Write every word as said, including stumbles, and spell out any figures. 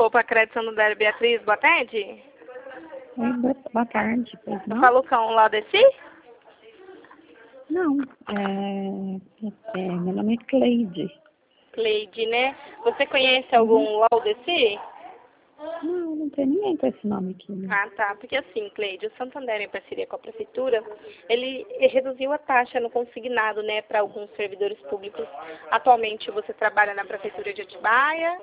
Poupa Crédito Santander, Beatriz, boa tarde. Oi, boa, boa tarde, pois não? Falou com o Laudeci? Não, é, é, meu nome é Cleide. Cleide, né? Você conhece algum Laudeci? Não, não tem ninguém com esse nome aqui, né? Ah, tá. Porque assim, Cleide, o Santander, em parceria com a Prefeitura, ele reduziu a taxa no consignado, né, para alguns servidores públicos. Atualmente você trabalha na Prefeitura de Atibaia